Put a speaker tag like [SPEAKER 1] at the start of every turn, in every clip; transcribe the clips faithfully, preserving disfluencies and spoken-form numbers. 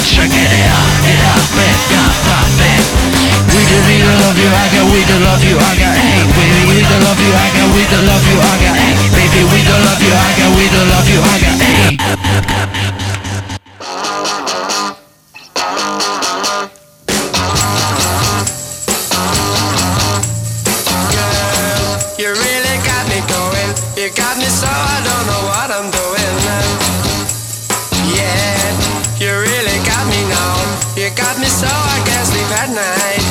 [SPEAKER 1] check it out, it up, it up, up, it. We don't need to love you, I got, we don't love you, I got, hey, baby, we don't love you, I got, we don't love you, I got, hey, baby, we don't love you, I got, we don't love you, I got, hey.
[SPEAKER 2] You really got me going. You got me so I don't know what I'm doing. Yeah, you really got me now. You got me so I can't sleep at night.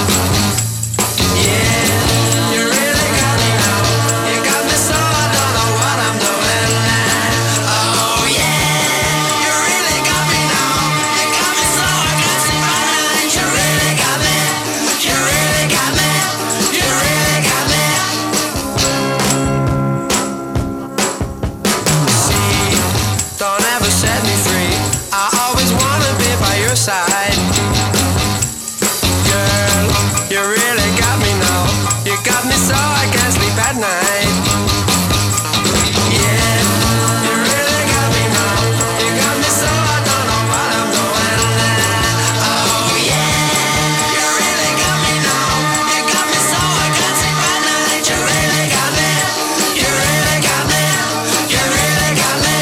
[SPEAKER 2] Yeah, you really got me now. You got me so I don't know what I'm doing. Oh yeah, you really got me now. You got me so I can't sleep at night. You really got me. You really got me. You really got me. Don't ever set me free. I always wanna be by your side. Girl, you really got me now. You got me so I can't sleep at night. Yeah, you really got me now. You got me so I don't know what I'm doing. Oh yeah, you really got me now. You got me so I can't sleep at night. You really got me. You really got me. You really got me.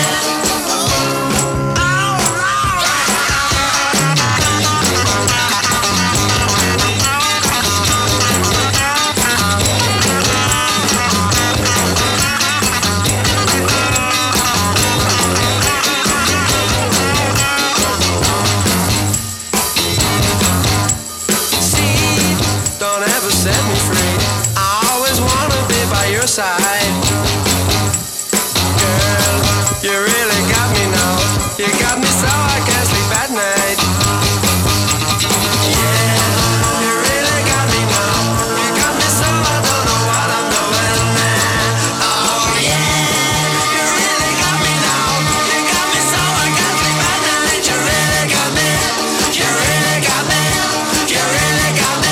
[SPEAKER 2] Don't ever set me free. I always wanna be by your side. Girl, you really got me now. You got me so I can't sleep at night. Yeah, you really got me now. You got me so I don't know what I'm doing. Oh yeah, you really got me now. You got me so I can't sleep at night. You really got me. You really got me. You really got me.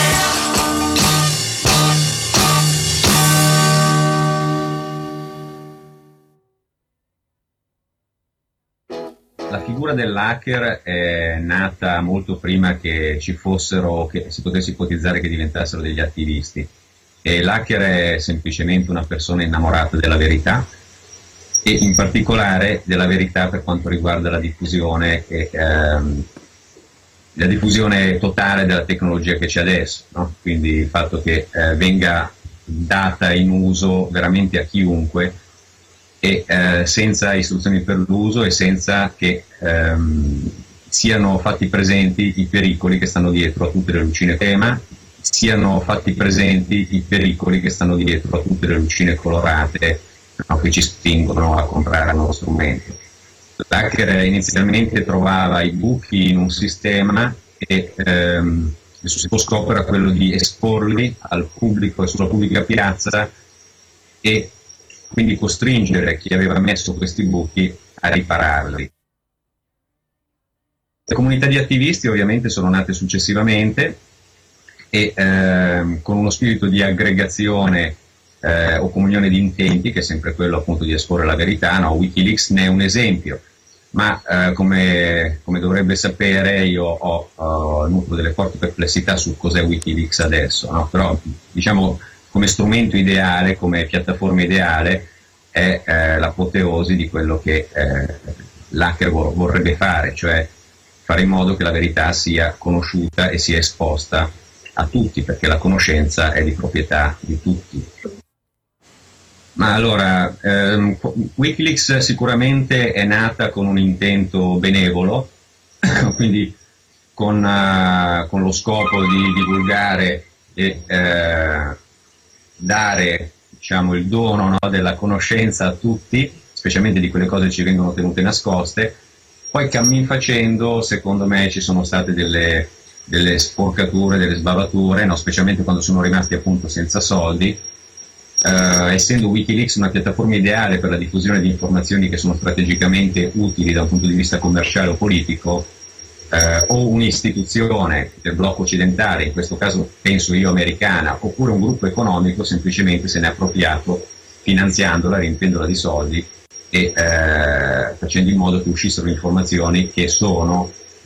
[SPEAKER 3] La figura dell'hacker è nata molto prima che ci fossero, che si potesse ipotizzare che diventassero degli attivisti. E l'hacker è semplicemente una persona innamorata della verità e in particolare della verità per quanto riguarda la diffusione, e, ehm, la diffusione totale della tecnologia che c'è adesso, no? Quindi il fatto che eh, venga data in uso veramente a chiunque e eh, senza istruzioni per l'uso e senza che ehm, siano fatti presenti i pericoli che stanno dietro a tutte le lucine tema, siano fatti presenti i pericoli che stanno dietro a tutte le lucine colorate, no, che ci spingono a comprare il nuovo strumento. L'hacker inizialmente trovava i buchi in un sistema e ehm, il suo scopo era quello di esporli al pubblico e sulla pubblica piazza e quindi costringere chi aveva messo questi buchi a ripararli. Le comunità di attivisti ovviamente sono nate successivamente e ehm, con uno spirito di aggregazione eh, o comunione di intenti, che è sempre quello appunto di esporre la verità, no? Wikileaks ne è un esempio, ma eh, come, come dovrebbe sapere io ho, ho nutro delle forti perplessità su cos'è Wikileaks adesso, no? Però diciamo come strumento ideale, come piattaforma ideale è eh, l'apoteosi di quello che eh, l'hacker vor- vorrebbe fare, cioè fare in modo che la verità sia conosciuta e sia esposta a tutti, perché la conoscenza è di proprietà di tutti. Ma allora, ehm, Wikileaks sicuramente è nata con un intento benevolo, quindi con, uh, con lo scopo di divulgare e eh, dare, diciamo, il dono, no, della conoscenza a tutti, specialmente di quelle cose che ci vengono tenute nascoste. Poi cammin facendo, secondo me, ci sono state delle, delle sporcature, delle sbavature, no, specialmente quando sono rimasti appunto senza soldi. Uh, essendo Wikileaks una piattaforma ideale per la diffusione di informazioni che sono strategicamente utili da un punto di vista commerciale o politico, uh, o un'istituzione del blocco occidentale, in questo caso penso io americana, oppure un gruppo economico semplicemente se ne è appropriato finanziandola, riempiendola di soldi e uh, facendo in modo che uscissero informazioni che sono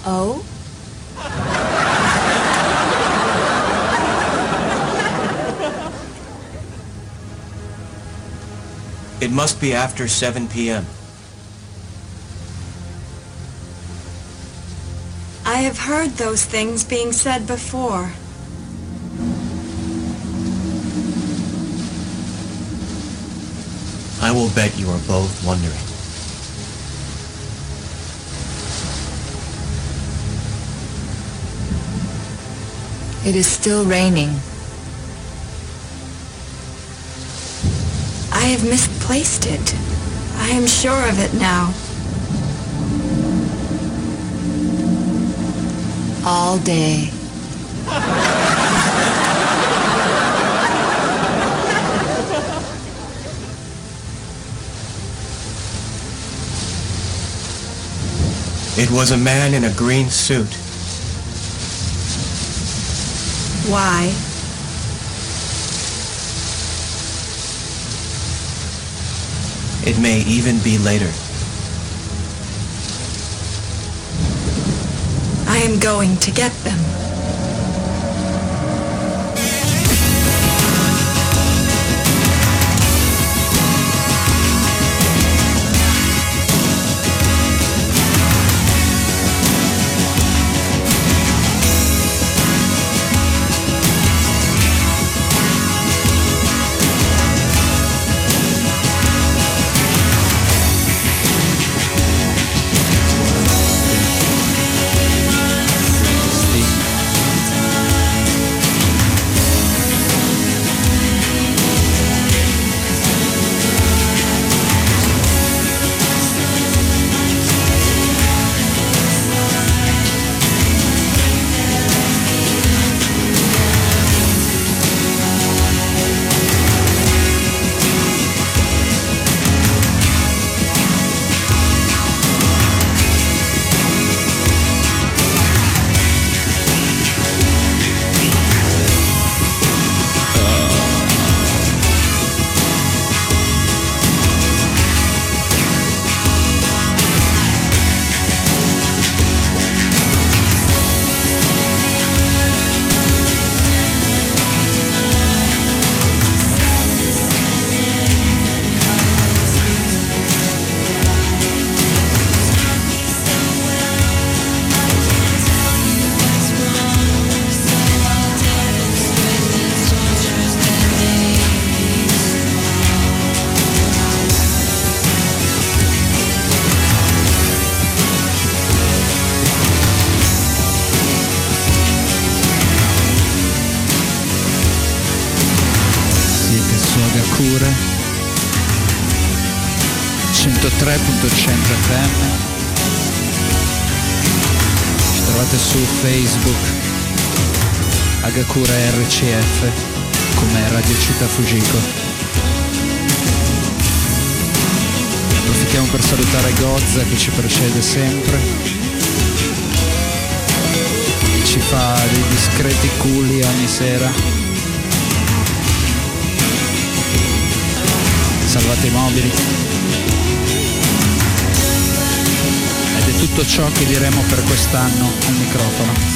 [SPEAKER 4] Oh?
[SPEAKER 5] It must be after seven p.m.
[SPEAKER 4] I have heard those things being said before.
[SPEAKER 5] I will bet you are both wondering.
[SPEAKER 6] It is still raining.
[SPEAKER 4] I have misplaced it. I am sure of it now.
[SPEAKER 6] All day.
[SPEAKER 5] It was a man in a green suit.
[SPEAKER 4] Why?
[SPEAKER 5] It may even be later.
[SPEAKER 4] I am going to get them.
[SPEAKER 1] centotré virgola cento effe emme. Ci trovate su Facebook Agakura erre ci effe come Radio Città Fujiko. Approfittiamo per salutare Gozza che ci precede sempre, ci fa dei discreti culi ogni sera. Salvate i mobili. Ed è tutto ciò che diremo per quest'anno al microfono.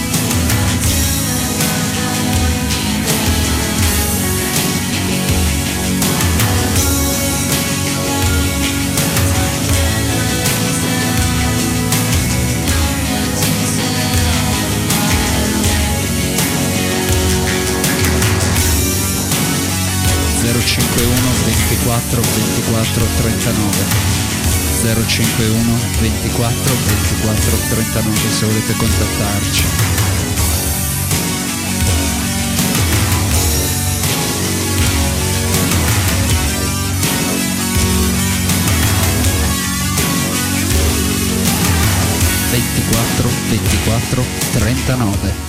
[SPEAKER 1] zero cinquantuno ventiquattro ventiquattro trentanove zero cinquantuno ventiquattro ventiquattro trentanove se volete contattarci. ventiquattro ventiquattro trentanove.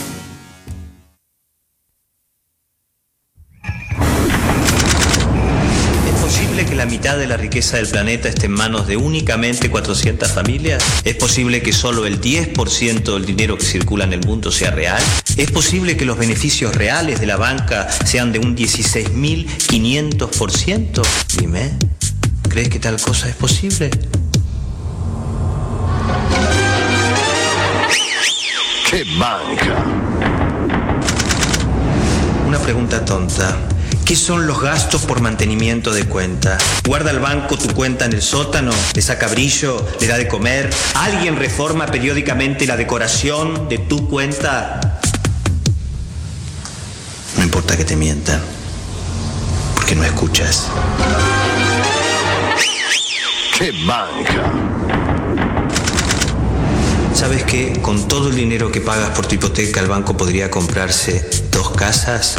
[SPEAKER 7] Que la mitad de la riqueza del planeta esté en manos de únicamente cuatrocientas familias? ¿Es posible que solo el diez por ciento del dinero que circula en el mundo sea real? ¿Es posible que los beneficios reales de la banca sean de un dieciséis mil quinientos por ciento? Dime, ¿crees que tal cosa es posible?
[SPEAKER 5] Che banca.
[SPEAKER 7] Una pregunta tonta. ¿Qué son los gastos por mantenimiento de cuenta? ¿Guarda el banco tu cuenta en el sótano? ¿Le saca brillo? ¿Le da de comer? ¿Alguien reforma periódicamente la decoración de tu cuenta? No importa que te mientan, porque no escuchas.
[SPEAKER 5] ¡Qué banca!
[SPEAKER 7] ¿Sabes qué? Con todo el dinero que pagas por tu hipoteca, el banco podría comprarse dos casas.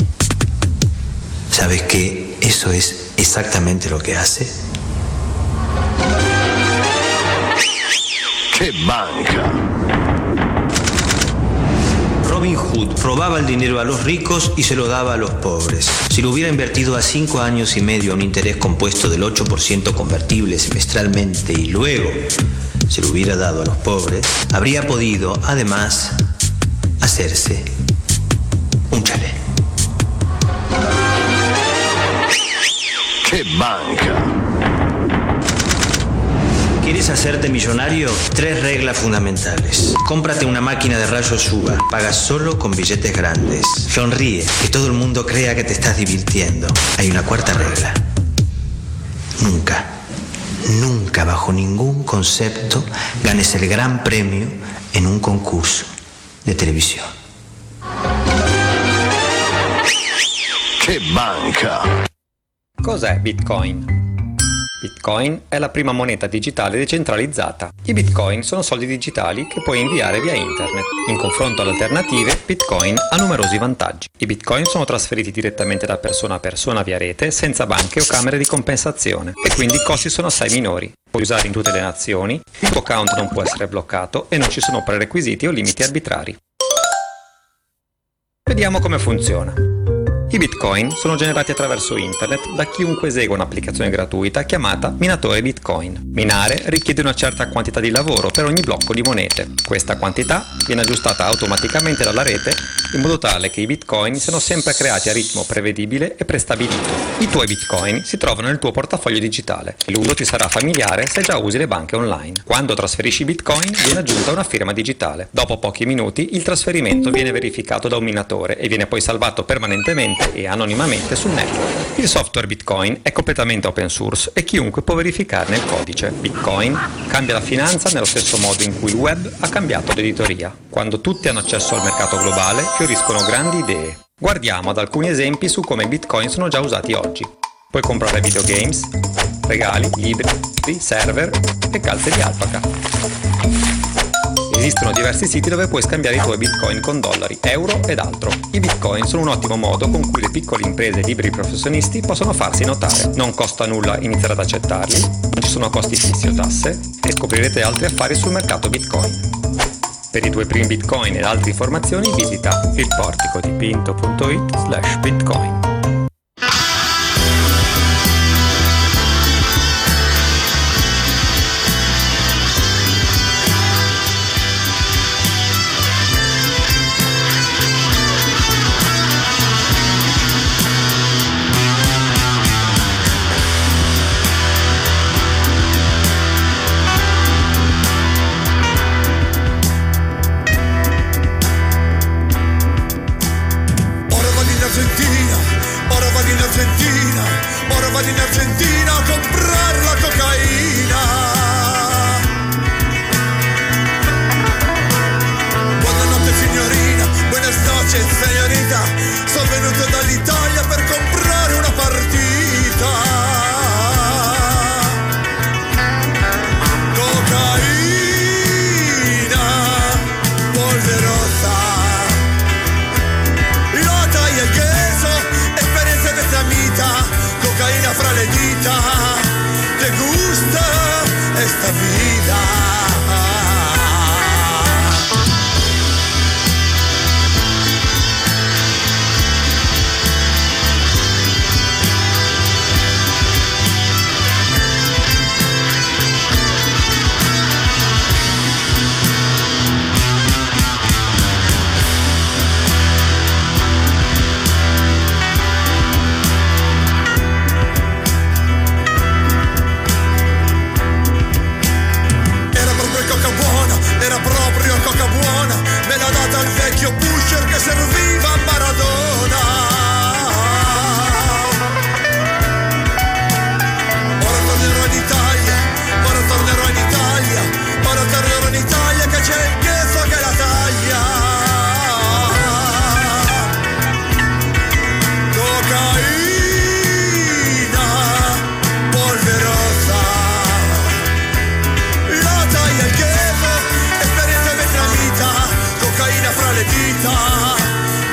[SPEAKER 7] ¿Sabes qué? Eso es exactamente lo que hace.
[SPEAKER 5] ¡Qué banca!
[SPEAKER 7] Robin Hood robaba el dinero a los ricos y se lo daba a los pobres. Si lo hubiera invertido a cinco años y medio a un interés compuesto del ocho por ciento convertible semestralmente y luego se lo hubiera dado a los pobres, habría podido, además, hacerse un chalet.
[SPEAKER 5] ¡Qué banca!
[SPEAKER 7] ¿Quieres hacerte millonario? Tres reglas fundamentales. Cómprate una máquina de rayos U V A. Paga solo con billetes grandes. Sonríe, que todo el mundo crea que te estás divirtiendo. Hay una cuarta regla. Nunca, nunca bajo ningún concepto ganes el gran premio en un concurso de televisión.
[SPEAKER 5] ¡Qué banca!
[SPEAKER 8] Cos'è Bitcoin? Bitcoin è la prima moneta digitale decentralizzata. I Bitcoin sono soldi digitali che puoi inviare via internet. In confronto alle alternative, Bitcoin ha numerosi vantaggi. I Bitcoin sono trasferiti direttamente da persona a persona via rete, senza banche o camere di compensazione, e quindi i costi sono assai minori. Puoi usare in tutte le nazioni, il tuo account non può essere bloccato e non ci sono prerequisiti o limiti arbitrari. Vediamo come funziona. I Bitcoin sono generati attraverso internet da chiunque esegua un'applicazione gratuita chiamata minatore Bitcoin. Minare richiede una certa quantità di lavoro per ogni blocco di monete. Questa quantità viene aggiustata automaticamente dalla rete in modo tale che i Bitcoin siano sempre creati a ritmo prevedibile e prestabilito. I tuoi Bitcoin si trovano nel tuo portafoglio digitale e l'uso ti sarà familiare se già usi le banche online. Quando trasferisci Bitcoin viene aggiunta una firma digitale. Dopo pochi minuti il trasferimento viene verificato da un minatore e viene poi salvato permanentemente e anonimamente sul network. Il software Bitcoin è completamente open source e chiunque può verificarne il codice. Bitcoin cambia la finanza nello stesso modo in cui il web ha cambiato l'editoria. Quando tutti hanno accesso al mercato globale, fioriscono grandi idee. Guardiamo ad alcuni esempi su come i Bitcoin sono già usati oggi. Puoi comprare videogames, regali, libri, server e calze di alpaca. Esistono diversi siti dove puoi scambiare i tuoi Bitcoin con dollari, euro ed altro. I Bitcoin sono un ottimo modo con cui le piccole imprese e liberi professionisti possono farsi notare. Non costa nulla iniziare ad accettarli, non ci sono costi fissi o tasse e scoprirete altri affari sul mercato Bitcoin. Per i tuoi primi Bitcoin ed altre informazioni visita il portico dipinto punto it slash bitcoin.
[SPEAKER 9] In Argentina a comprare la cocaina. Buonanotte signorina, buenas noches señorita. Sono venuto dall'Italia per comprare una partita. Cocaina polverosa, nota y el queso, esperienza de esta mitad. Cocaína fra le dita, l'ha data il vecchio pusher che serviva a Maradona. Ora tornerò in Italia, ora tornerò in Italia, ora tornerò in Italia che c'è il cheso che la taglia. Cocaina polverosa, la taglia il cheso, esperienza vietnamita, cocaina fra le dita,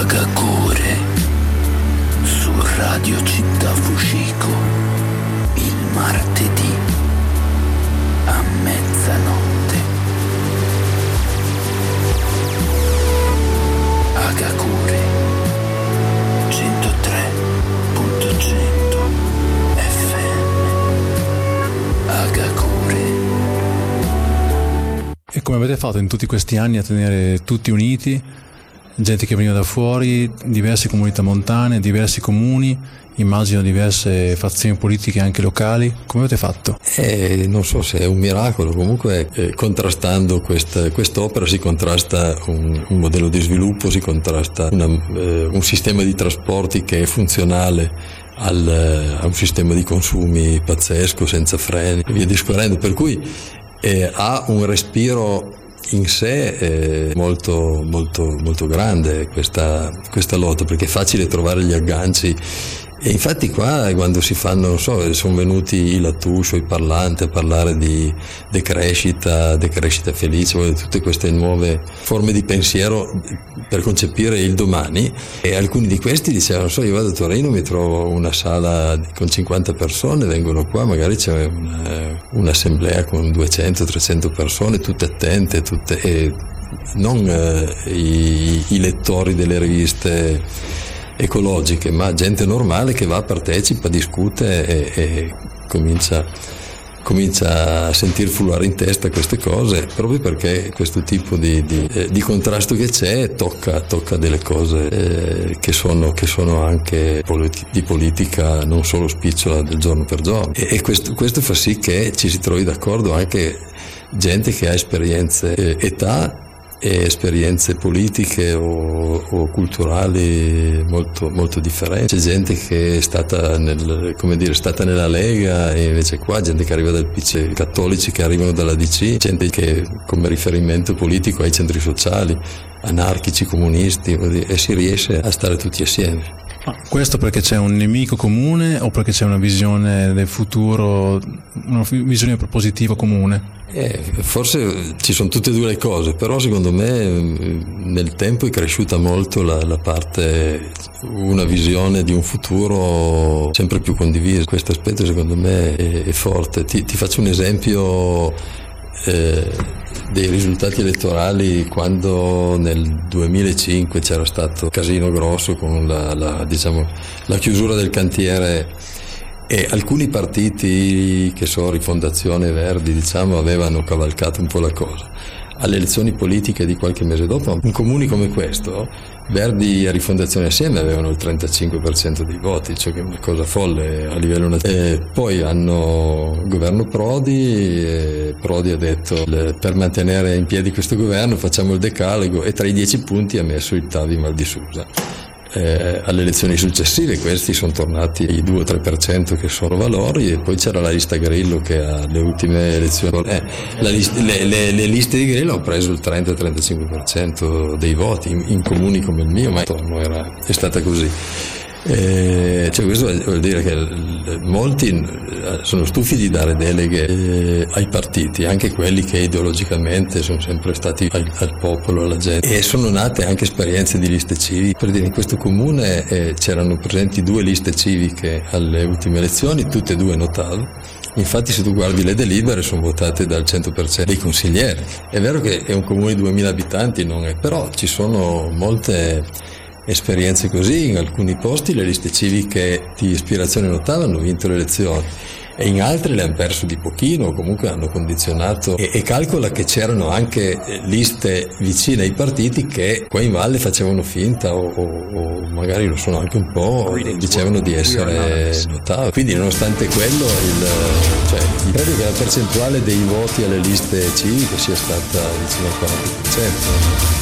[SPEAKER 10] Agakure su Radio Città Fushiko il martedì a mezzanotte. Agakure centotré punto cento F M. Agakure.
[SPEAKER 11] E come avete fatto in tutti questi anni a tenere tutti uniti? Gente che veniva da fuori, diverse comunità montane, diversi comuni, immagino diverse fazioni politiche anche locali. Come avete fatto?
[SPEAKER 12] Eh, non so se è un miracolo, comunque eh, contrastando questa, quest'opera si contrasta un, un modello di sviluppo, si contrasta una, eh, un sistema di trasporti che è funzionale al, a un sistema di consumi pazzesco, senza freni e via discorrendo, per cui eh, ha un respiro in sé è molto molto molto grande questa, questa lotta, perché è facile trovare gli agganci. E infatti qua quando si fanno, non so, sono venuti i Lattuso, i Parlanti a parlare di decrescita, decrescita felice, tutte queste nuove forme di pensiero per concepire il domani, e alcuni di questi dicevano, so, io vado a Torino, mi trovo una sala con cinquanta persone, vengono qua, magari c'è una, un'assemblea con duecento trecento persone, tutte attente, tutte, e non eh, i, i lettori delle riviste ecologiche, ma gente normale che va, partecipa, discute e, e comincia, comincia a sentir frullare in testa queste cose, proprio perché questo tipo di, di, eh, di contrasto che c'è tocca, tocca delle cose eh, che, sono, che sono anche politi- di politica non solo spicciola del giorno per giorno, e, e questo, questo fa sì che ci si trovi d'accordo anche gente che ha esperienze, eh, età e esperienze politiche o, o culturali molto, molto differenti. C'è gente che è stata, nel, come dire, stata nella Lega, e invece qua gente che arriva dal P C, cattolici che arrivano dalla D C, gente che come riferimento politico ha i centri sociali, anarchici, comunisti, e si riesce a stare tutti assieme.
[SPEAKER 11] Questo perché c'è un nemico comune o perché c'è una visione del futuro, una visione propositiva comune?
[SPEAKER 12] Eh, forse ci sono tutte e due le cose, però secondo me nel tempo è cresciuta molto la, la parte, una visione di un futuro sempre più condiviso. Questo aspetto secondo me è, è forte. Ti, ti faccio un esempio eh, dei risultati elettorali, quando nel duemilacinque c'era stato casino grosso con la, la, diciamo, la chiusura del cantiere, e alcuni partiti, che so, Rifondazione Verdi, diciamo, avevano cavalcato un po' la cosa. Alle elezioni politiche di qualche mese dopo, in comuni come questo, Verdi e Rifondazione assieme avevano il trentacinque per cento dei voti, cioè che è una cosa folle a livello nazionale. E poi hanno il governo Prodi, e Prodi ha detto, per mantenere in piedi questo governo facciamo il decalogo, e tra i dieci punti ha messo il Tavi Mal di Susa. Eh, alle elezioni successive questi sono tornati ai due o tre per cento che sono valori, e poi c'era la lista Grillo che alle ultime elezioni eh, la list- le, le, le liste di Grillo hanno preso il trenta trentacinque per cento dei voti in, in comuni come il mio, ma intorno era, è stata così. Eh, cioè questo vuol dire che molti sono stufi di dare deleghe eh, ai partiti, anche quelli che ideologicamente sono sempre stati al, al popolo, alla gente, e sono nate anche esperienze di liste civiche. Per dire, in questo comune eh, c'erano presenti due liste civiche alle ultime elezioni, tutte e due notav. Infatti se tu guardi le delibere sono votate dal cento per cento dei consiglieri. È vero che è un comune di duemila abitanti, non è, però ci sono molte esperienze così. In alcuni posti le liste civiche di ispirazione notava hanno vinto le elezioni, e in altre le hanno perso di pochino, o comunque hanno condizionato, e, e calcola che c'erano anche liste vicine ai partiti che qua in valle facevano finta o, o, o magari lo sono anche un po', dicevano di essere notati. Quindi nonostante quello il, cioè, credo che la percentuale dei voti alle liste civiche sia stata vicino al quaranta per cento.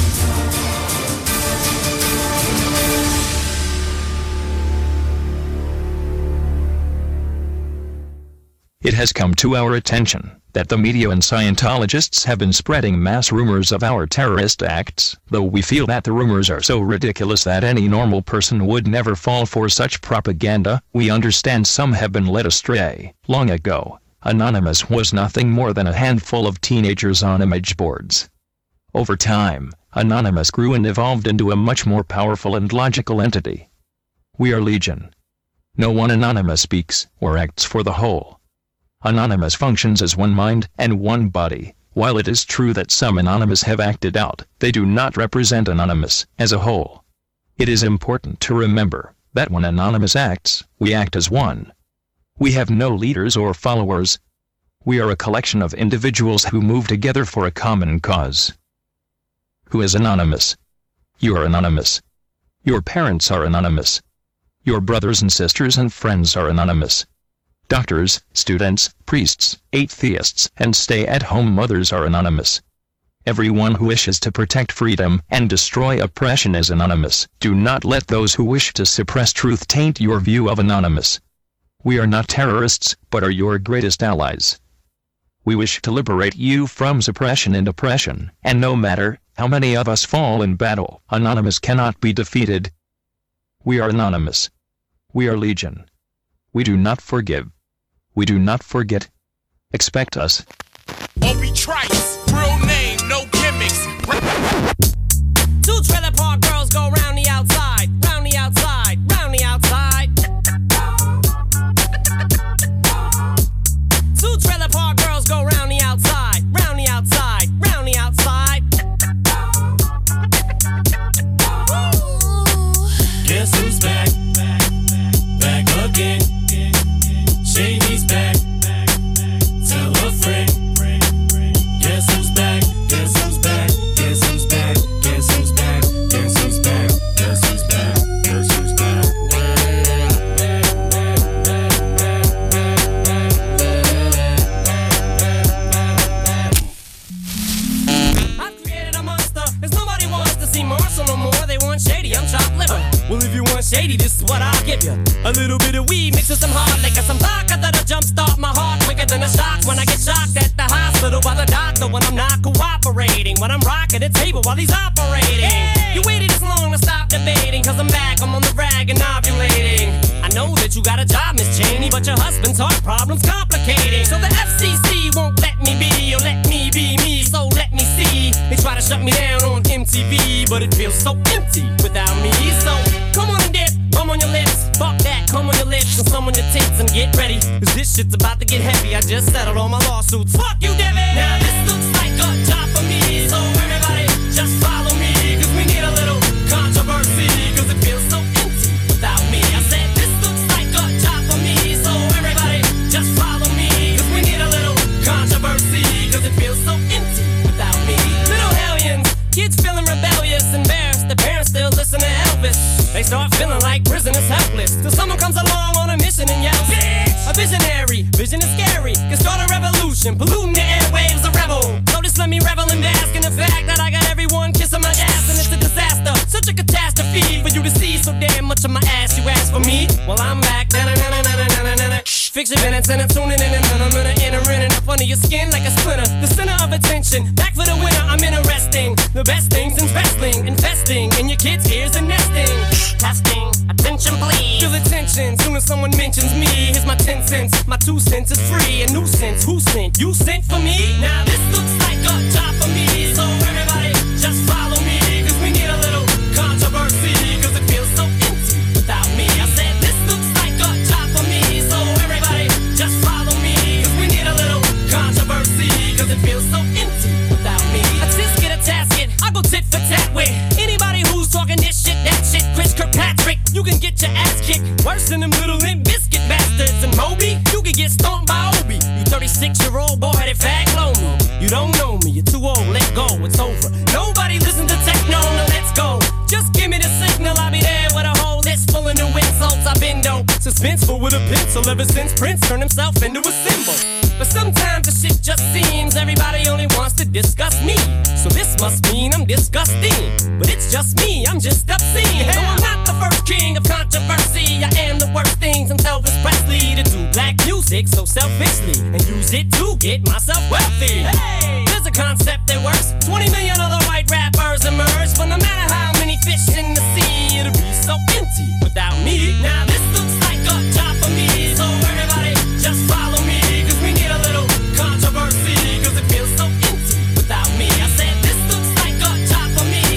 [SPEAKER 13] It has come to our attention that the media and Scientologists have been spreading mass rumors of our terrorist acts, though we feel that the rumors are so ridiculous that any normal person would never fall for such propaganda. We understand some have been led astray. Long ago, Anonymous was nothing more than a handful of teenagers on image boards. Over time, Anonymous grew and evolved into a much more powerful and logical entity. We are Legion. No one Anonymous speaks or acts for the whole. Anonymous functions as one mind and one body. While it is true that some Anonymous have acted out, they do not represent Anonymous as a whole. It is important to remember that when Anonymous acts, we act as one. We have no leaders or followers. We are a collection of individuals who move together for a common cause. Who is Anonymous? You are Anonymous. Your parents are Anonymous. Your brothers and sisters and friends are Anonymous. Doctors, students, priests, atheists, and stay-at-home mothers are Anonymous. Everyone who wishes to protect freedom and destroy oppression is Anonymous. Do not let those who wish to suppress truth taint your view of Anonymous. We are not terrorists, but are your greatest allies. We wish to liberate you from suppression and oppression, and no matter how many of us fall in battle, Anonymous cannot be defeated. We are Anonymous. We are Legion. We do not forgive. We do not forget. Expect us.
[SPEAKER 14] Obi Trice, real name, no gimmicks. Two trailer park girls go round the outside, round the outside, round the outside. Two trailer park girls go round the outside, round the outside, round the outside.
[SPEAKER 15] Guess who's back? Back again. Shady's back. Tell a friend. Guess who's back? Guess who's back? Guess who's back? Guess who's back? Guess who's back? Guess who's back? Guess who's back?
[SPEAKER 14] I've created a monster, 'cause nobody wants to see Marshall no more. They want Shady, I'm chopped liver. Well, if you want Shady, this is what I'll give you. A little bit of weed mixed with some hard liquor, some vodka that'll jumpstart my heart quicker than a shock when I get shocked at the hospital by the doctor when I'm not cooperating, when I'm rocking the table while he's operating. Hey! You waited this long to stop debating, 'cause I'm back, I'm on the rag and ovulating. I know that you got a job, Miss Cheney, but your husband's heart problem's complicating. So the F C C won't let me be, or let me be me, so let me see. They try to shut me down on M T V, but it feels so empty without me. So come on and dip, come on your lips, fuck that, come on your lips and some on your tits and get ready, 'cause this shit's about to get heavy. I just settled all my lawsuits. Fuck you, Debbie! Now this looks like a job for me, so everybody just follow me, 'cause we need a little controversy, 'cause it feels so empty without me. I said this looks like a job for me, so everybody just follow me, 'cause we need a little controversy, 'cause it feels so empty without me. Little hellions, kids feeling rebellious, embarrassed, the parents still listen to Elvis. They start feeling like prisoners helpless, till someone comes along on a mission and yells, bitch! A visionary, vision is scary, can start a revolution, polluting the airwaves, a rebel. So just let me revel and bask in the fact that I got everyone kissing my ass, and it's a disaster, such a catastrophe for you to see so damn much of my ass. You ask for me? Well, I'm back. Da-na-na-na-na-na-na-na. Fix your minutes and I'm tuning in and I'm gonna enter in and up under your skin like a splinter. The center of attention, back for the winner, I'm interesting. The best things in wrestling, investing in your kids' ears and nesting. Testing, attention please. Feel attention, soon as someone mentions me. Here's my ten cents, my two cents is free. A nuisance, who sent? You sent for me? Now this looks like a job for me, so everybody just follow me, 'cause we need a little controversy, 'cause it feels so empty without me. I said this looks like a job for me, so everybody just follow me, 'cause we need a little controversy, 'cause it feels so empty without me. A tisket, a tasket, I go tit for tat with anybody who's talking this shit, that shit. Chris Kirkpatrick, you can get your ass kicked worse than them little Limp Bizkit bastards. And Moby, you can get stomped by Obi. You thirty-six-year-old boy, that fag blow me. You don't know me, you're too old, let go, it's over. Nobody listen to techno, now let's go. Just give me the signal, I'll be there with a whole list full of new insults. I've been dope, suspenseful with a pencil ever since Prince turned himself into a symbol. But sometimes the shit just seems everybody only wants to discuss me. So this must mean I'm disgusting. But it's just me, I'm just obscene. No, I'm not the first king of controversy. I am the worst things in Elvis Presley to do black music so selfishly and use it to get myself wealthy. Hey, there's a concept that works. twenty million other white rappers emerge, but no matter how many fish in the sea, it'll be so empty without me. Now this looks like a job for me, so everybody just follow me, 'cause we need a little controversy, 'cause it feels so empty without me. I said this looks like a job for me,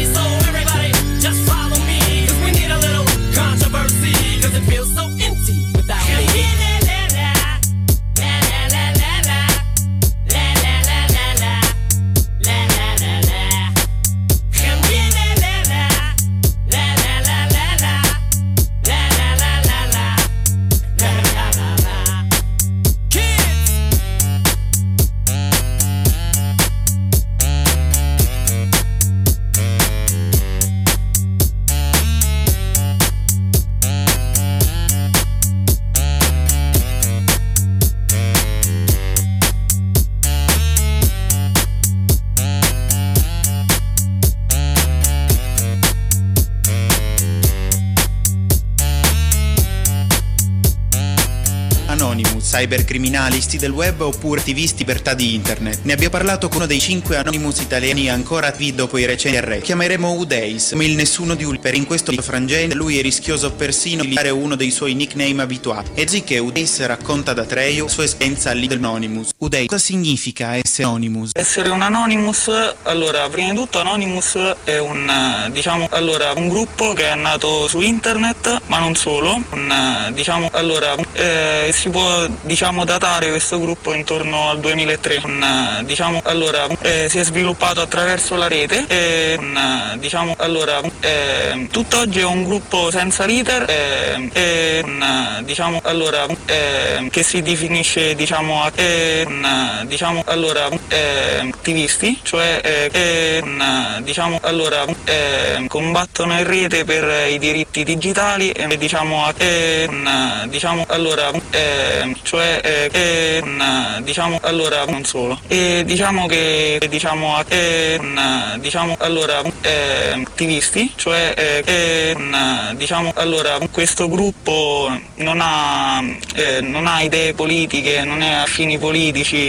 [SPEAKER 16] cybercriminalisti del web oppure attivisti libertà di internet. Ne abbiamo parlato con uno dei cinque Anonymous italiani ancora attivi dopo i recenti arresti. Chiameremo Udeis, come il nessuno di Ulper. In questo frangente lui è rischioso persino di utilizzare uno dei suoi nickname abituali. E così che Udeis racconta da Treio la sua esperienza all'Anonymous. Udeis, cosa significa essere Anonymous?
[SPEAKER 17] Essere un Anonymous, allora, prima di tutto Anonymous è un, diciamo, allora, un gruppo che è nato su internet, ma non solo, un, diciamo, allora, eh, si può, diciamo, datare questo gruppo intorno al duemilatré, un, diciamo, allora, eh, si è sviluppato attraverso la rete e, un, diciamo, allora, eh, tutt'oggi è un gruppo senza leader eh, e, un, diciamo, allora, eh, che si definisce, diciamo, eh, un, diciamo, allora, eh, attivisti, cioè eh, eh, un, diciamo, allora, eh, combattono in rete per i diritti digitali e, diciamo, eh, un, diciamo, allora, eh, cioè eh, eh, un, diciamo, allora, non solo, e diciamo che, diciamo, eh, un, diciamo, allora, eh, attivisti, cioè eh, eh, un, diciamo, allora, questo gruppo non ha, eh, non ha idee politiche, non è a fini politici.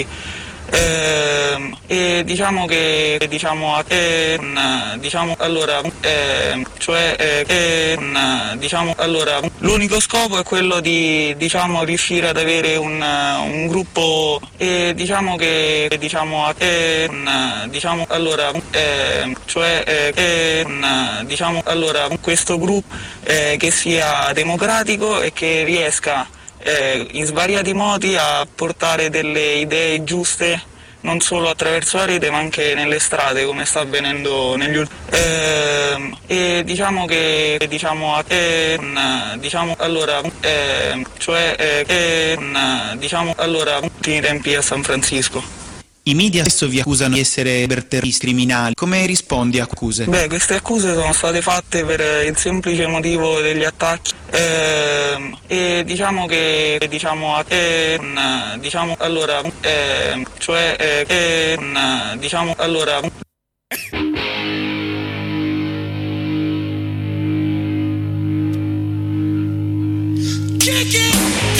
[SPEAKER 17] Eh, e diciamo che diciamo eh, diciamo allora eh, cioè eh, diciamo allora l'unico scopo è quello di diciamo riuscire ad avere un, un gruppo e diciamo che diciamo eh, diciamo allora eh, cioè eh, diciamo allora questo gruppo eh, che sia democratico e che riesca Eh, in svariati modi a portare delle idee giuste non solo attraverso la rete ma anche nelle strade, come sta avvenendo negli ultimi eh, e diciamo che diciamo eh, diciamo allora eh, cioè eh, diciamo allora ultimi tempi a San Francisco.
[SPEAKER 16] I media spesso vi accusano di essere terroristi criminali. Come rispondi a accuse?
[SPEAKER 17] Beh, queste accuse sono state fatte per il semplice motivo degli attacchi eh, e diciamo che diciamo eh, diciamo allora eh, cioè eh, diciamo allora
[SPEAKER 2] Kick it!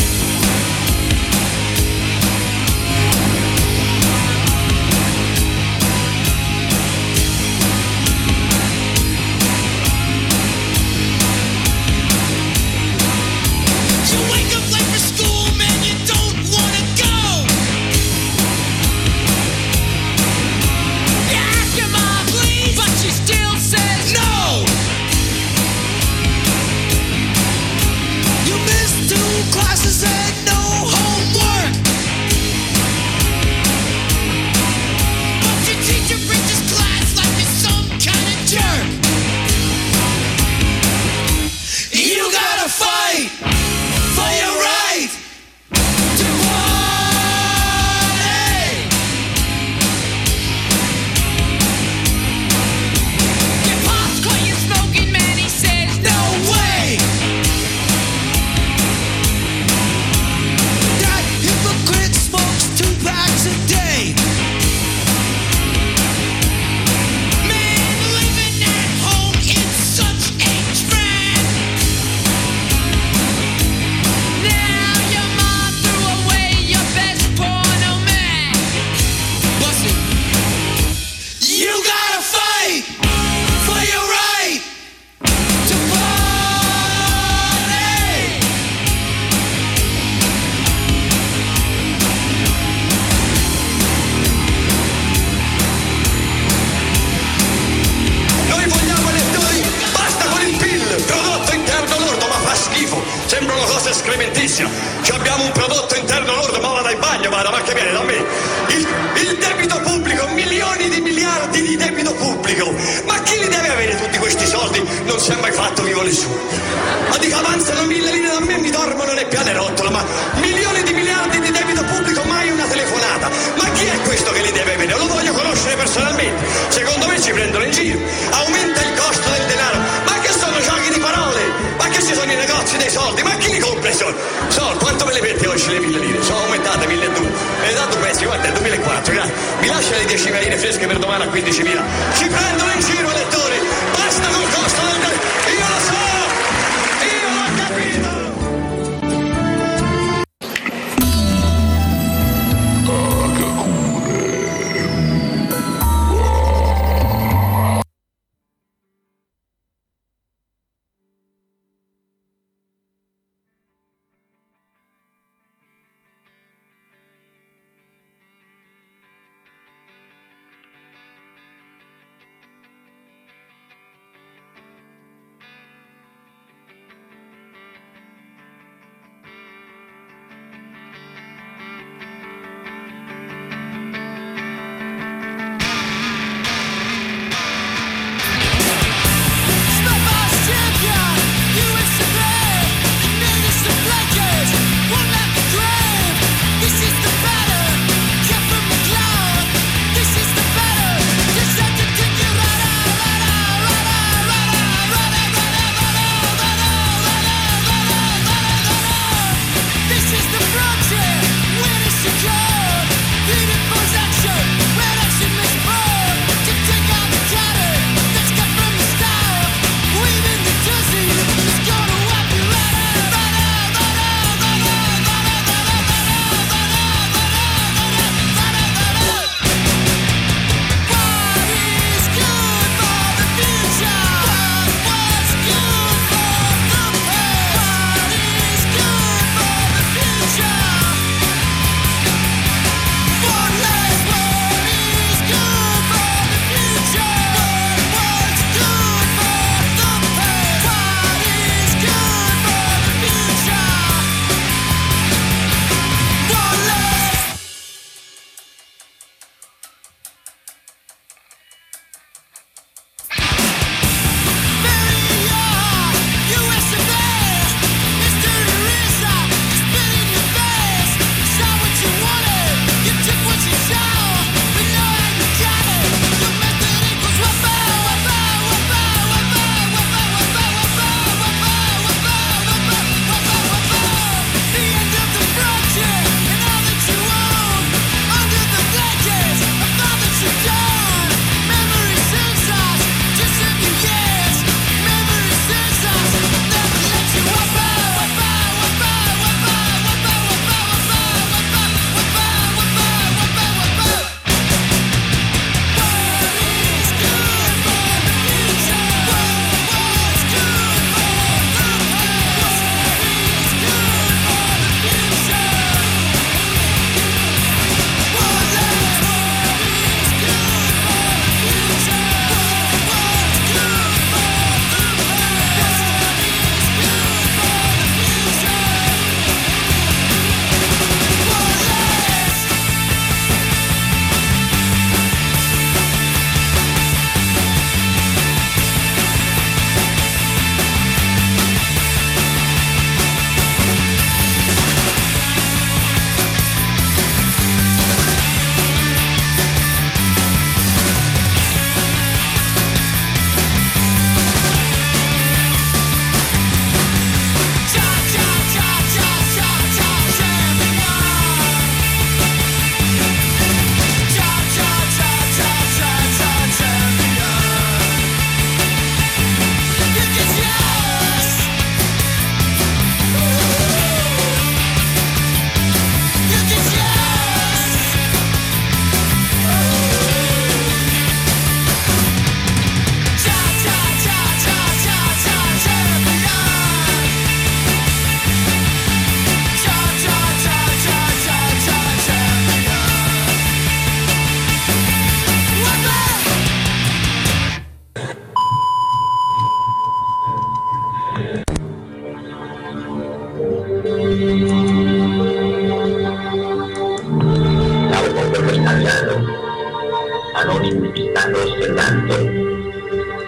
[SPEAKER 18] escrementizia. Ci abbiamo un prodotto interno lordo, ma vada in bagno, vada, ma che viene da me. Il, il debito pubblico, milioni di miliardi di debito pubblico. Ma chi li deve avere tutti questi soldi? Non si è mai fatto vivo nessuno. Ma dico, avanzano mille lire da me, mi dormono le pianerottole, ma milioni di miliardi di debito pubblico, mai una telefonata. Ma chi è questo che li deve avere? Lo voglio conoscere personalmente. Secondo me ci prendono in giro. Aumenta il costo del denaro. Ma che sono giochi di parole? Ma che ci sono i negozi dei soldi? Ma chi li compra i soldi? Sol, quanto me le metti oggi le mille lire? Sono aumentate mille e due. E dato pezzi, guarda, è il duemilaquattro, grazie. Mi lascia le diecimila lire fresche per domani a quindicimila. Ci prendono in giro, elettori. Basta col costo del denaro. Io lo so! Io l'ho capito!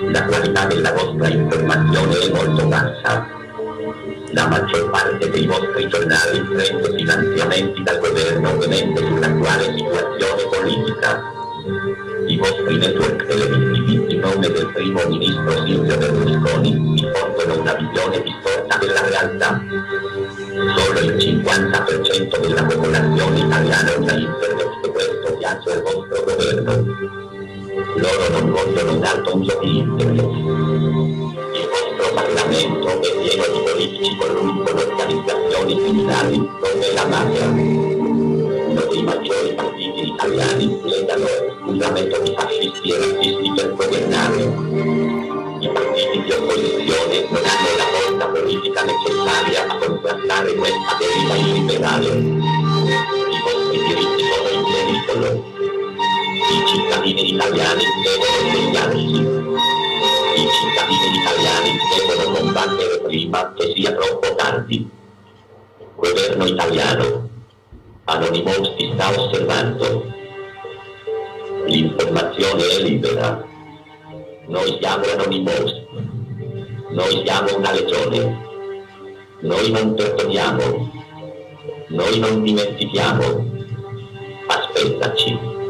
[SPEAKER 19] La qualità della vostra informazione è molto bassa. La maggior parte dei vostri giornali prende finanziamenti dal governo ovviamente sull'attuale situazione politica. I vostri network televisivi, in nome del primo ministro Silvio Berlusconi, diffondono una visione distorta della realtà. Solo il cinquanta per cento della popolazione italiana usa internet e questo piace al vostro governo. Loro non vogliono un alto uso di internet. Il vostro Parlamento è pieno di politici corrotti con organizzazioni criminali come la mafia. Uno dei maggiori partiti italiani legano usa metodi fascisti e razzisti per governare. I partiti di opposizione non hanno la forza politica necessaria a contrastare questa deriva illiberale. I vostri diritti sono in pericolo. I cittadini italiani devono svegliarsi. I cittadini italiani devono combattere prima che sia troppo tardi. Governo italiano, Anonymous ti sta osservando. L'informazione è libera. Noi siamo Anonymous. Noi siamo una legione. Noi non perdoniamo. Noi non dimentichiamo. Aspettaci.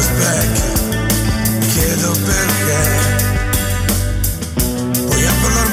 [SPEAKER 9] Chiedo perché, puoi parlarmi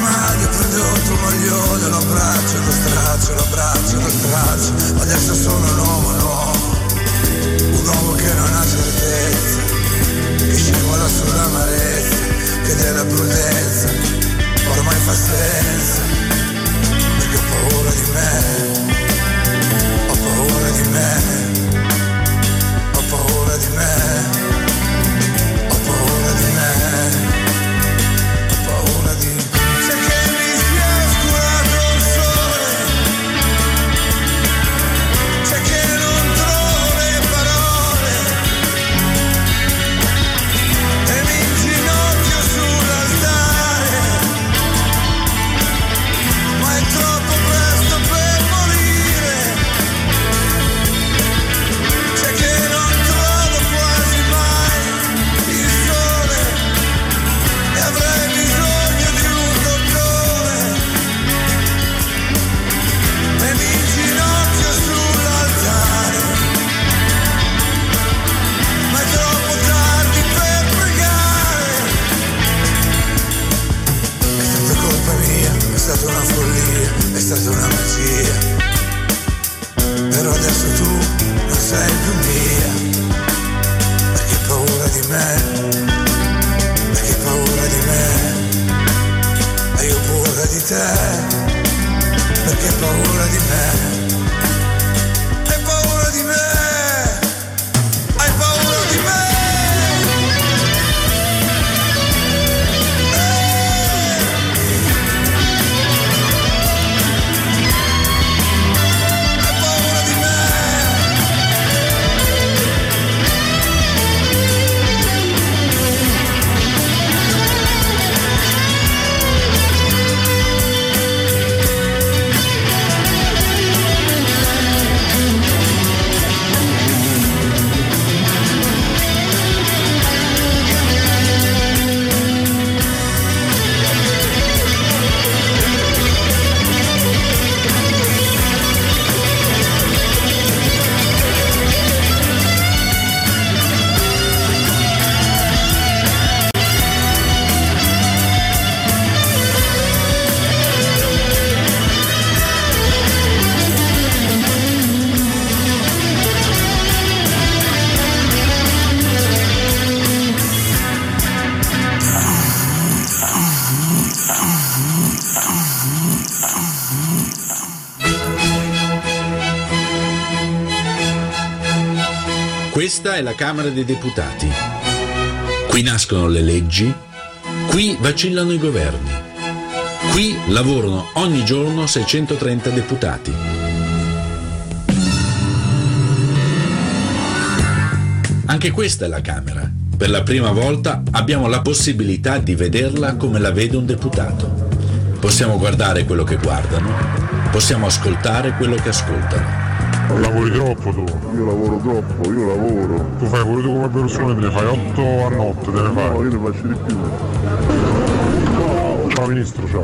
[SPEAKER 20] Questa è la Camera dei Deputati. Qui nascono le leggi, qui vacillano i governi, qui lavorano ogni giorno seicentotrenta deputati. Anche questa è la Camera. Per la prima volta abbiamo la possibilità di vederla come la vede un deputato. Possiamo guardare quello che guardano, possiamo ascoltare quello che ascoltano.
[SPEAKER 21] Lavori troppo tu? Io lavoro troppo, io lavoro. Tu fai pure tu come persona, te ne fai otto a notte, te ne fai? No, io ne faccio di più. Ciao ministro, ciao.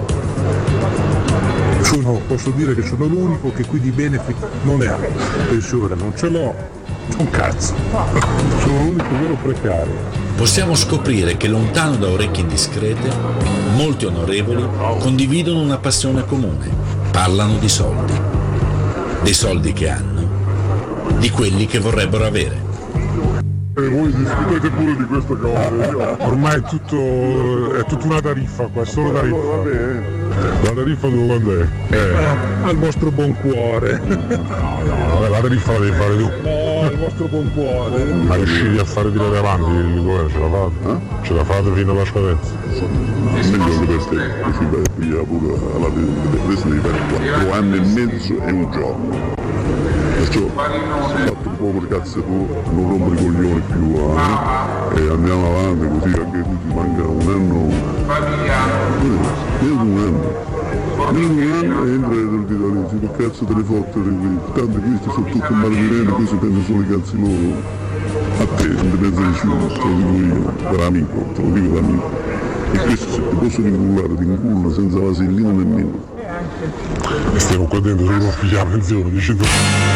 [SPEAKER 21] Sono, posso dire che sono l'unico che qui di benefit non ne ha. Pensione non ce l'ho, un cazzo. Sono l'unico vero precario.
[SPEAKER 20] Possiamo scoprire che lontano da orecchie indiscrete, molti onorevoli condividono una passione comune, parlano di soldi. Dei soldi che hanno, di quelli che vorrebbero avere.
[SPEAKER 21] E voi discutete pure di questa cosa. Ormai è tutto è tutta una tariffa qua, è solo tariffa. La tariffa dove quando è? Eh, al vostro buon cuore. No, no, la tariffa la devi fare tu. No, al vostro buon cuore. Ma riusciti a fare tirare avanti il governo, ce la fate? Eh? Ce la fate fino alla scadenza?
[SPEAKER 22] Meglio che per te, così vai a pigliare pure alla presa di fare quattro anni e mezzo e un giorno. Perciò fatto un po' per cazzo tu, non rompere i coglioni più eh? E andiamo avanti così anche qui ti manca un anno. Meno di un anno. Meno di un anno e entra il titolizio, che cazzo te le fotte, tanto questi sono tutti marginali, questi pensano solo i cazzi loro. A te non ti pensa nessuno, te lo dico io, per amico, te lo dico da amico. E questo se ti possono incullare, ti incullano senza vasellina nemmeno.
[SPEAKER 21] E stiamo qua dentro solo per pigliare la pensione, dici tu.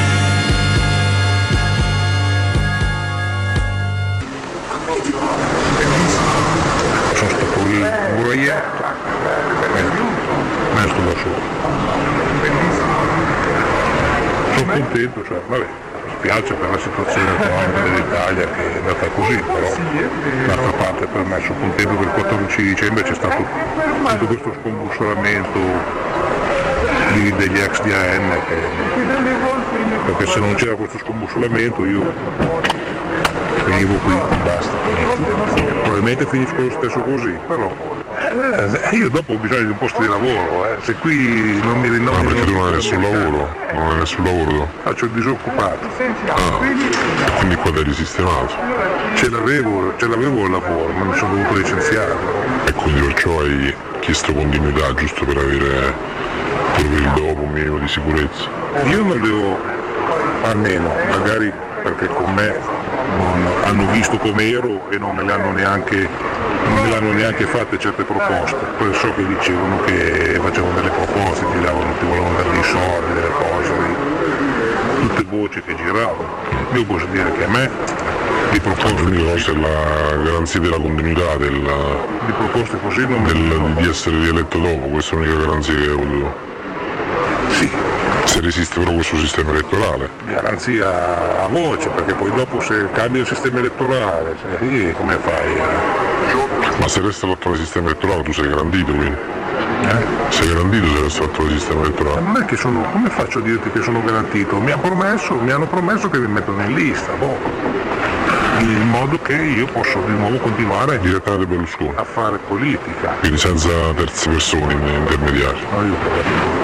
[SPEAKER 21] Sono stato lì pure ieri, ma sto da solo. Sono contento, cioè, vabbè, mi spiace per la situazione economica dell'Italia che è andata così, però d'altra parte per me sono contento che il quattordici dicembre c'è stato tutto questo scombussolamento di, degli ex D A N, che, perché se non c'era questo scombussolamento io finivo qui, basta. Probabilmente finisco lo stesso così, però eh, io dopo ho bisogno di un posto di lavoro, eh. Se qui non mi rinnovo. Ma perché tu non hai nessun lavoro? Non hai nessun lavoro? Faccio il disoccupato. Ah, quindi qua eri sistemato? Ce l'avevo, ce l'avevo il lavoro, ma mi sono dovuto licenziare. E quindi perciò hai chiesto continuità giusto per avere per il dopo un minimo di sicurezza? Io non devo, almeno, magari perché con me non hanno visto come ero e non me le hanno neanche, non me le hanno neanche fatte certe proposte. Poi so che dicevano che facevano delle proposte, ti davano, ti volevano dare dei soldi, delle cose, tutte voci che giravano. Io posso dire che a me di proposte quindi questa è la garanzia della continuità del, di proposte così non del, di essere rieletto dopo, questa è l'unica garanzia che hai avuto. Sì. Se resiste però questo sistema elettorale. Garanzia a voce, perché poi dopo se cambia il sistema elettorale, se, sì, come fai? Eh? Ma se resta l'attuale sistema elettorale tu sei garantito quindi? Eh? Sei garantito se resta l'attuale sistema elettorale? Ma non è che sono, come faccio a dirti che sono garantito? Mi, ha promesso, mi hanno promesso che mi mettono in lista, boh. In modo che io posso di nuovo continuare direttamente Berlusconi a fare politica. Quindi senza terze persone intermediari. No, io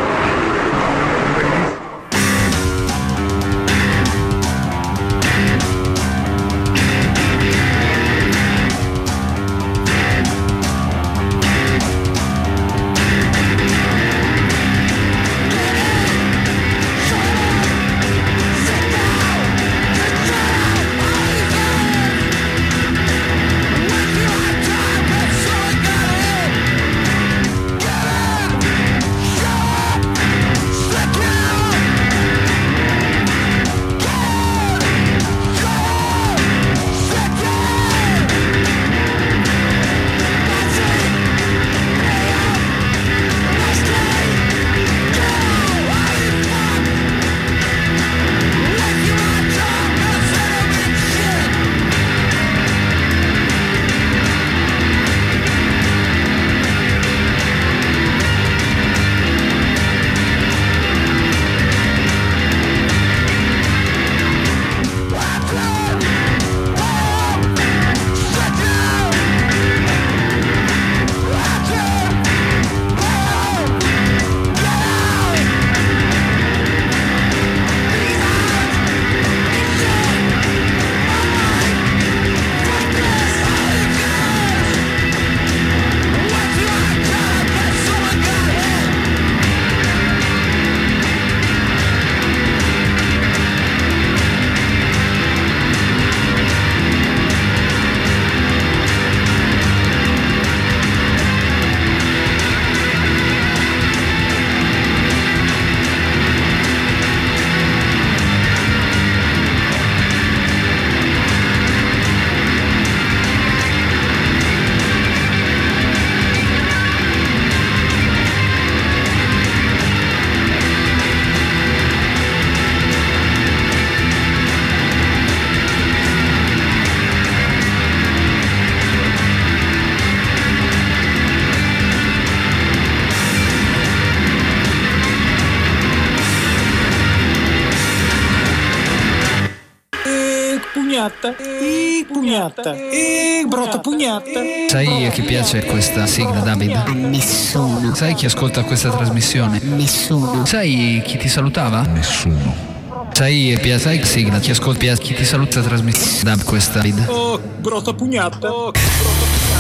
[SPEAKER 3] pugnata, i pugnata, i brutta pugnata.
[SPEAKER 1] Sai a chi piace questa sigla, David?
[SPEAKER 6] A nessuno.
[SPEAKER 1] Sai chi ascolta questa trasmissione?
[SPEAKER 6] Nessuno.
[SPEAKER 1] Sai chi ti salutava?
[SPEAKER 21] Nessuno.
[SPEAKER 1] Sai, Pia, sai sigla, chi ascolta, chi ti saluta la trasmissione da questa vid.
[SPEAKER 3] Oh, brutta pugnata. Oh, brutta pugnata.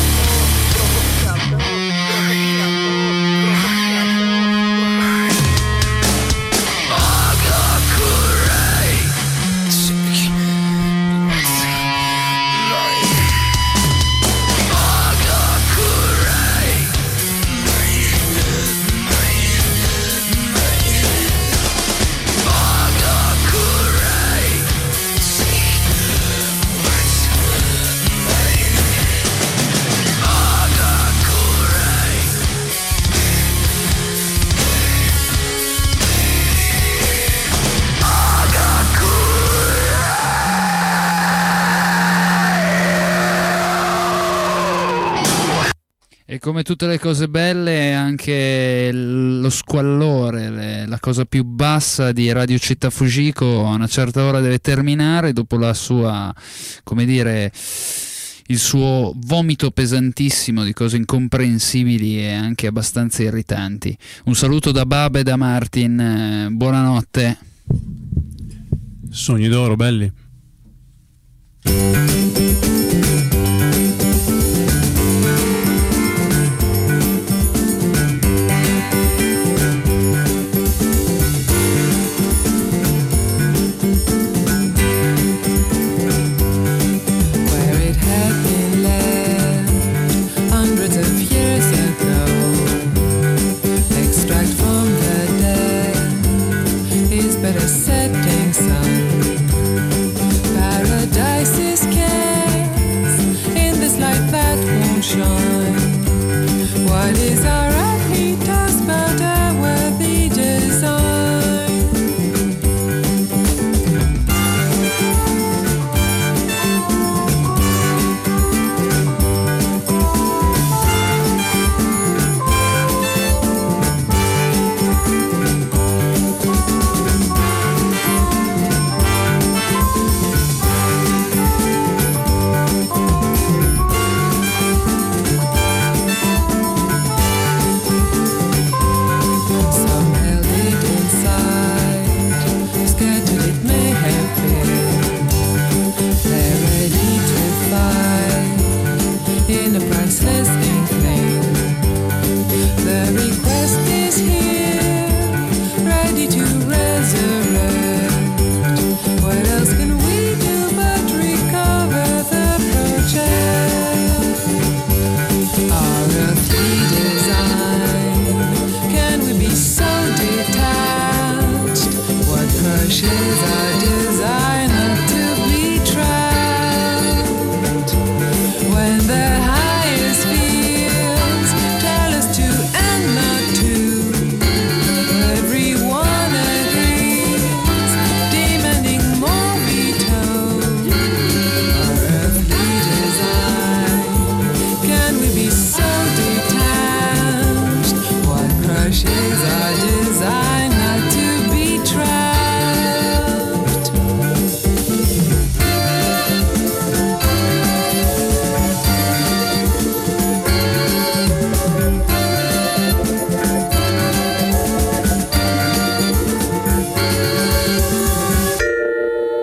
[SPEAKER 1] E come tutte le cose belle, anche lo squallore, le, la cosa più bassa di Radio Città Fujiko a una certa ora deve terminare dopo la sua, come dire, il suo vomito pesantissimo di cose incomprensibili e anche abbastanza irritanti. Un saluto da Bab e da Martin, eh, buonanotte.
[SPEAKER 11] Sogni d'oro, belli.
[SPEAKER 23] Setting sun, paradise is cast in this light that won't shine.